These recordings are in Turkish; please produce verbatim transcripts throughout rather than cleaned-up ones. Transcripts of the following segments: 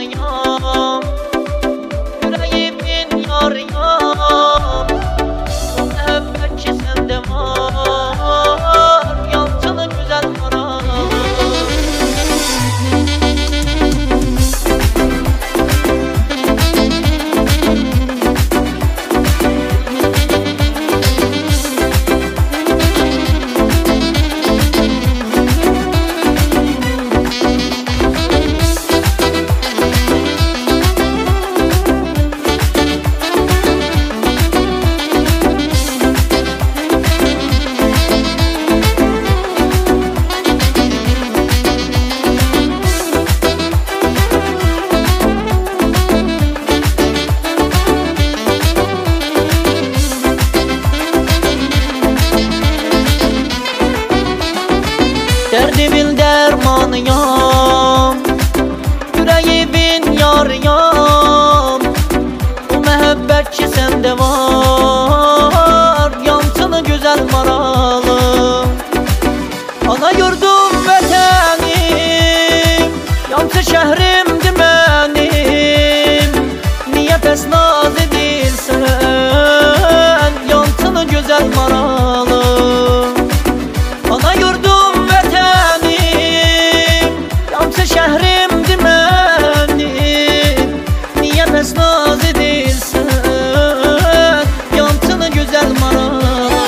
dermanıyam, yüreğimin yarıyam. Bu muhabbetçi sende var, yansın güzel maram. Derdimin dermanıyam, yüreğimin yarıyam. Bu muhabbetçi sende var, yansın güzel maralım. Ana yurdum vetenim, yansın şehrimdi benim. Niye pes naz edilsen, yansın güzel maralım. Ana yurdum şehrimdi benim, niye pes naz edilsen, yansın güzel maram.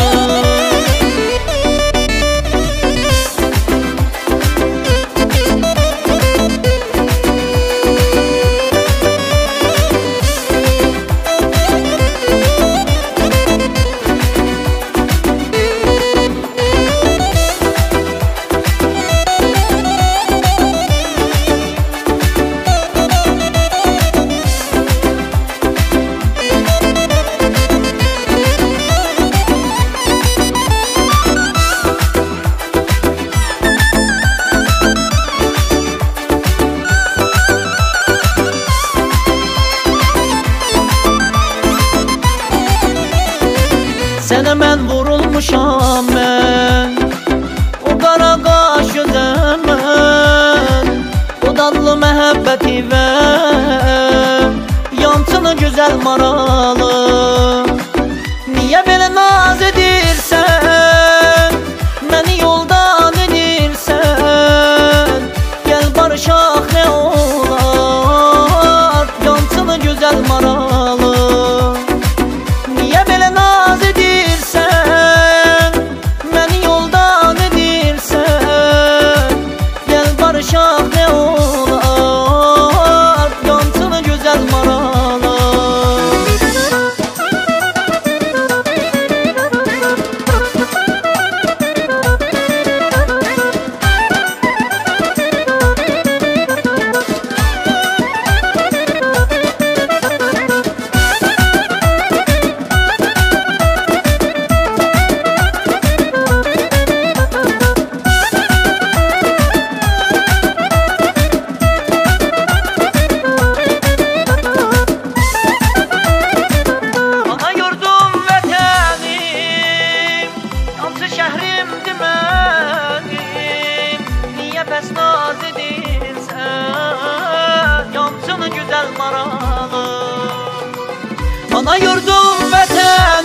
Sənə mən vurulmuşam mən, o qara qaş gözəmən, o dadlı məhəbbəti ver, yansın gözəl maralım. Niyə belə naz edirsən, məni yoldan edirsən, gəl barışaq nə olar, yansın gözəl maralım. Niyə belə naz edirsən, məni yoldan edirsən, gəl barışaq nə olar, yansın gözəl maralım. Şəhrimdi mənim, niyə pes naz edirsən, yansın güzel maralım. Ana yurdum vətən